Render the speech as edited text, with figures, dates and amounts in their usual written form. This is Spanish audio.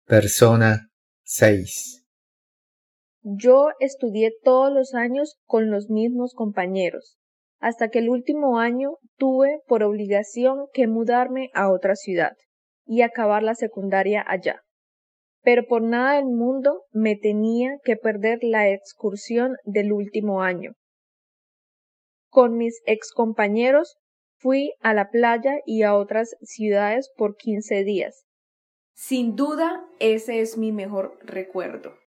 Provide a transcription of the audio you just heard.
Persona 6. Yo estudié todos los años con los mismos compañeros, hasta que el último año tuve por obligación que mudarme a otra ciudad y acabar la secundaria allá. Pero por nada del mundo me tenía que perder la excursión del último año. Con mis excompañeros fui a la playa y a otras ciudades por 15 días. Sin duda, ese es mi mejor recuerdo.